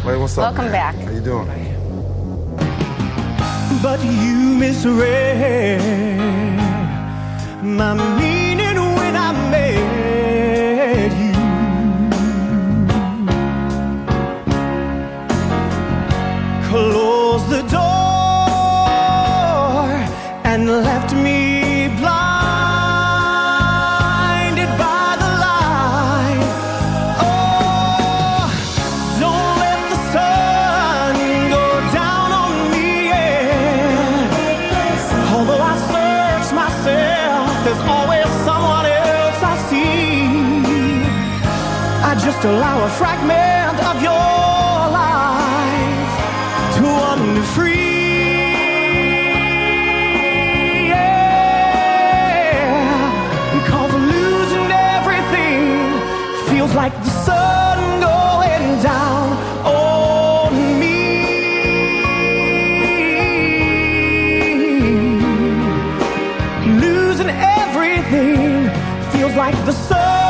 Hey, what's up? Welcome back. How you doing? But you misread my meaning when I met you. Closed the door and left me blinded by the light. Oh, don't let the sun go down on me yet. Although I search myself, there's always someone else I see. I just allow a fragment of your life to wander free. Feels like the sun going down on me. Losing everything feels like the sun